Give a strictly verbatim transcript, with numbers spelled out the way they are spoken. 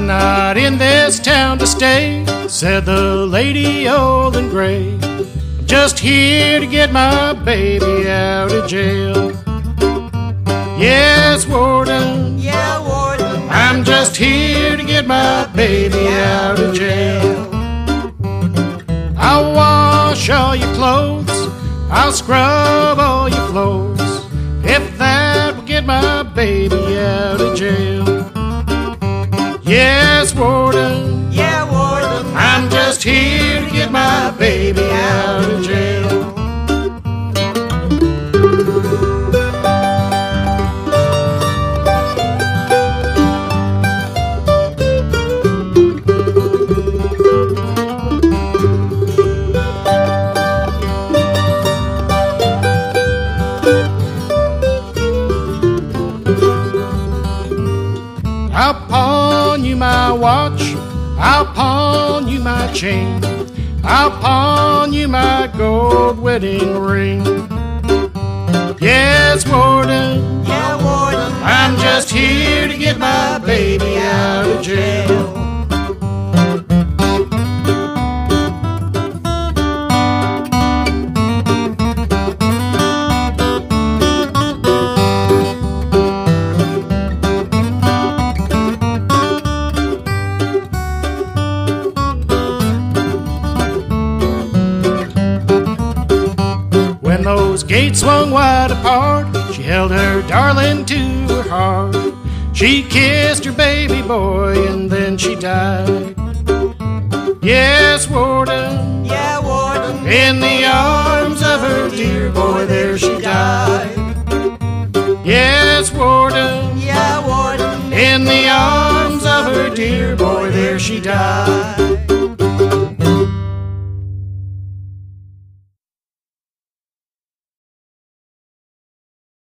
I'm not in this town to stay, said the lady old and gray. I'm just here to get my baby out of jail. Yes, warden, Yeah, warden, I'm just here to get my baby out of jail. I'll wash all your clothes, I'll scrub all your floors, if that will get my baby out of jail. Yes, warden, yeah, warden, I'm just here to get my baby out of jail. I'll pawn you my watch, I'll pawn you my chain, I'll pawn you my gold wedding ring. Yes, warden, yeah, warden, I'm just here to get my baby out of jail. When those gates swung wide apart, she held her darling to her heart. She kissed her baby boy and then she died. Yes, warden, yeah, warden, in the arms of her dear boy there she died. Yes, warden, yeah, warden, in the arms of her dear boy there she died.